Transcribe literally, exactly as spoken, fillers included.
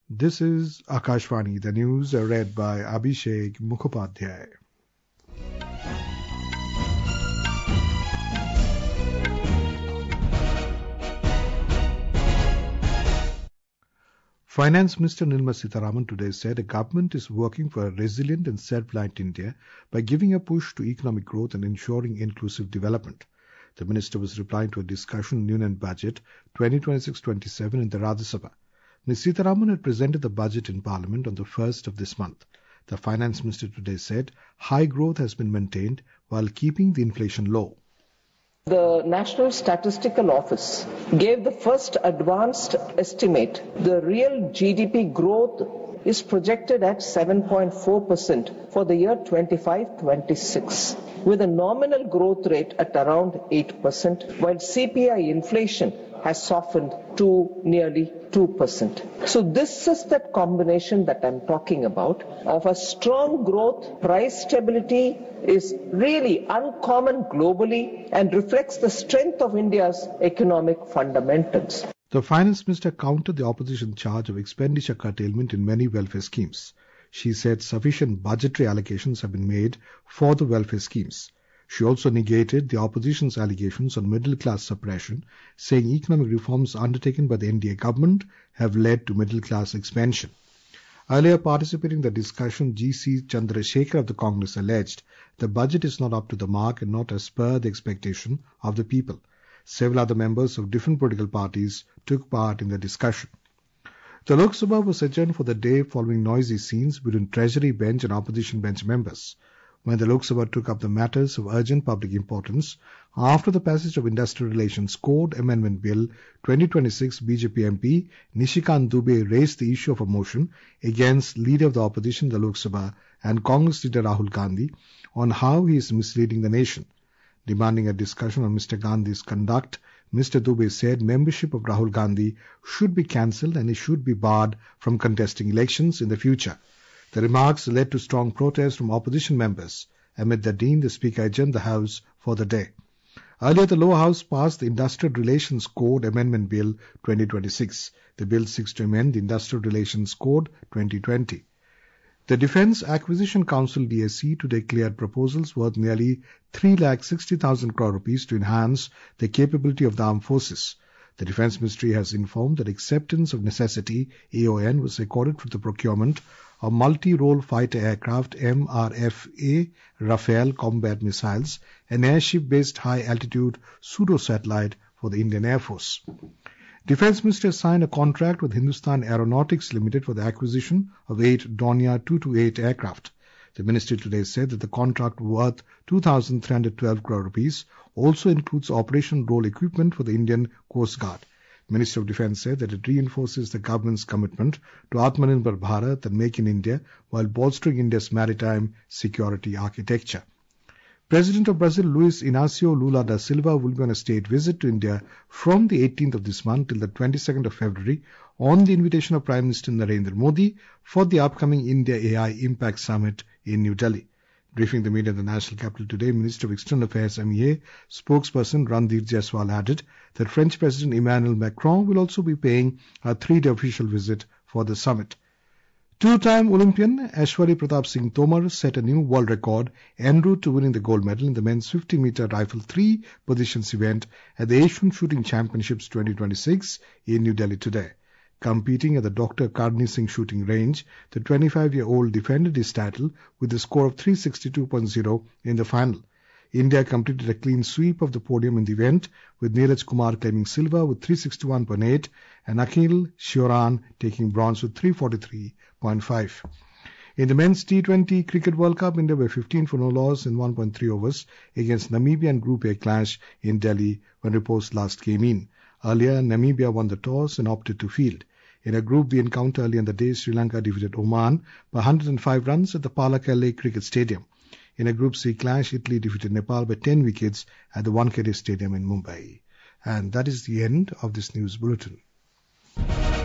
This is Akashvani, the news read by Abhishek Mukhopadhyay. Finance Minister Nirmala Sitharaman today said the government is working for a resilient and self-reliant India by giving a push to economic growth and ensuring inclusive development. The minister was replying to a discussion on Union Budget twenty twenty-six twenty-seven in the Rajya Sabha. Miz Sitharaman had presented the budget in Parliament on the first of this month. The Finance Minister today said high growth has been maintained while keeping the inflation low. The National Statistical Office gave the first advanced estimate. The real G D P growth is projected at seven point four percent for the year twenty-five twenty-six, with a nominal growth rate at around eight percent, while C P I inflation has softened to nearly two percent. So this is that combination that I'm talking about of a strong growth. Price stability is really uncommon globally and reflects the strength of India's economic fundamentals. The Finance Minister countered the opposition charge of expenditure curtailment in many welfare schemes. She said sufficient budgetary allocations have been made for the welfare schemes. She also negated the opposition's allegations on middle-class suppression, saying economic reforms undertaken by the N D A government have led to middle-class expansion. Earlier participating in the discussion, G C Chandrasekhar of the Congress alleged the budget is not up to the mark and not as per the expectation of the people. Several other members of different political parties took part in the discussion. The Lok Sabha was adjourned for the day following noisy scenes between Treasury bench and opposition bench members. When the Lok Sabha took up the matters of urgent public importance after the passage of Industrial Relations Code Amendment Bill twenty twenty-six, B J P M P Nishikant Dubey raised the issue of a motion against Leader of the Opposition in the Lok Sabha and Congress leader Rahul Gandhi on how he is misleading the nation. Demanding a discussion on Mister Gandhi's conduct, Mister Dubey said membership of Rahul Gandhi should be cancelled and he should be barred from contesting elections in the future. The remarks led to strong protests from opposition members. Amid the Dean, the Speaker adjourned the House for the day. Earlier, the lower house passed the Industrial Relations Code Amendment Bill twenty twenty-six. The bill seeks to amend the Industrial Relations Code twenty twenty. The Defence Acquisition Council D A C today cleared proposals worth nearly three lakh sixty thousand crore rupees to enhance the capability of the armed forces. The Defence Ministry has informed that acceptance of necessity A O N was accorded for the procurement of multi-role fighter aircraft M R F A Rafale combat missiles and airship-based high-altitude pseudo-satellite for the Indian Air Force. Defence Minister signed a contract with Hindustan Aeronautics Limited for the acquisition of eight Dornier two twenty-eight aircraft. The ministry today said that the contract worth two thousand three hundred twelve crore rupees also includes operation role equipment for the Indian Coast Guard. Minister of Defence said that it reinforces the government's commitment to Atmanirbhar Bharat and Make in India while bolstering India's maritime security architecture. President of Brazil Luiz Inácio Lula da Silva will be on a state visit to India from the eighteenth of this month till the twenty-second of February on the invitation of Prime Minister Narendra Modi for the upcoming India A I Impact Summit in New Delhi. Briefing the media in the national capital today, Minister of External Affairs M E A spokesperson Ranveer Jaiswal added that French President Emmanuel Macron will also be paying a three-day official visit for the summit. Two-time Olympian Aishwarya Pratap Singh Tomar set a new world record en route to winning the gold medal in the men's fifty meter rifle three positions event at the Asian Shooting Championships twenty twenty-six in New Delhi today. Competing at the Doctor Karni Singh shooting range, the twenty-five-year-old defended his title with a score of three sixty-two point oh in the final. India completed a clean sweep of the podium in the event, with Neeraj Kumar claiming silver with three sixty-one point eight and Akhil Shioran taking bronze with three forty-three point five. In the men's T twenty Cricket World Cup, India were fifteen for no loss in one point three overs against Namibia in Group A clash in Delhi when reports last came in. Earlier, Namibia won the toss and opted to field. In a Group B encounter earlier in the day, Sri Lanka defeated Oman by one hundred five runs at the Palakkale Cricket Stadium. In a Group C clash, Italy defeated Nepal by ten wickets at the Wankhede Stadium in Mumbai. And that is the end of this news bulletin.